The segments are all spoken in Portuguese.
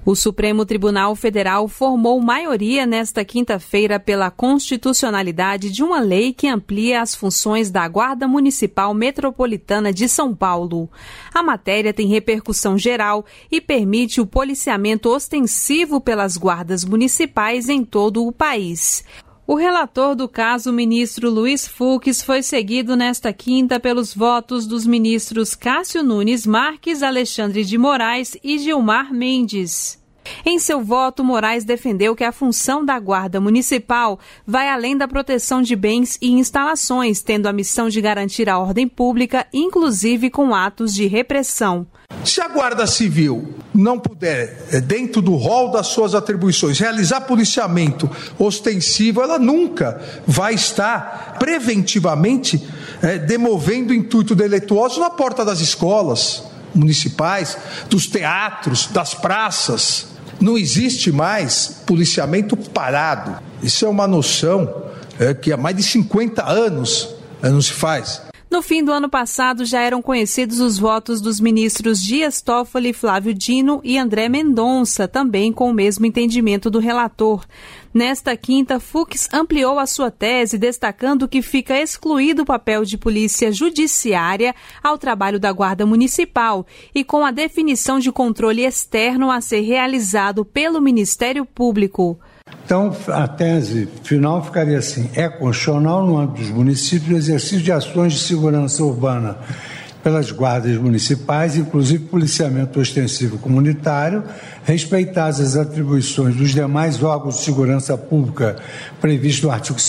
O Supremo Tribunal Federal formou maioria nesta quinta-feira pela constitucionalidade de uma lei que amplia as funções da Guarda Municipal Metropolitana de São Paulo. A matéria tem repercussão geral e permite o policiamento ostensivo pelas guardas municipais em todo o país. O relator do caso, o ministro Luiz Fux, foi seguido nesta quinta pelos votos dos ministros Cássio Nunes Marques, Alexandre de Moraes e Gilmar Mendes. Em seu voto, Moraes defendeu que a função da Guarda Municipal vai além da proteção de bens e instalações, tendo a missão de garantir a ordem pública, inclusive com atos de repressão. Se a Guarda Civil não puder, dentro do rol das suas atribuições, realizar policiamento ostensivo, ela nunca vai estar preventivamente demovendo intuito deleituoso na porta das escolas municipais, dos teatros, das praças. Não existe mais policiamento parado. Isso é uma noção que há mais de 50 anos não se faz. No fim do ano passado, já eram conhecidos os votos dos ministros Dias Toffoli, Flávio Dino e André Mendonça, também com o mesmo entendimento do relator. Nesta quinta, Fux ampliou a sua tese, destacando que fica excluído o papel de polícia judiciária ao trabalho da Guarda Municipal e com a definição de controle externo a ser realizado pelo Ministério Público. Então, a tese final ficaria assim: é constitucional no âmbito dos municípios o exercício de ações de segurança urbana pelas guardas municipais, inclusive policiamento ostensivo comunitário, respeitadas as atribuições dos demais órgãos de segurança pública previstos no artigo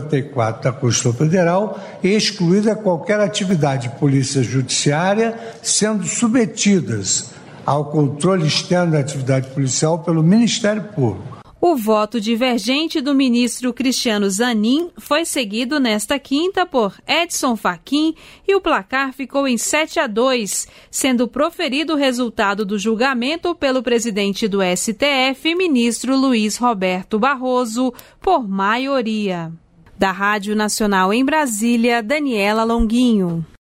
144 da Constituição Federal, e excluída qualquer atividade de polícia judiciária, sendo submetidas ao controle externo da atividade policial pelo Ministério Público. O voto divergente do ministro Cristiano Zanin foi seguido nesta quinta por Edson Fachin e o placar ficou em 7-2, sendo proferido o resultado do julgamento pelo presidente do STF, ministro Luiz Roberto Barroso, por maioria. Da Rádio Nacional em Brasília, Daniela Longuinho.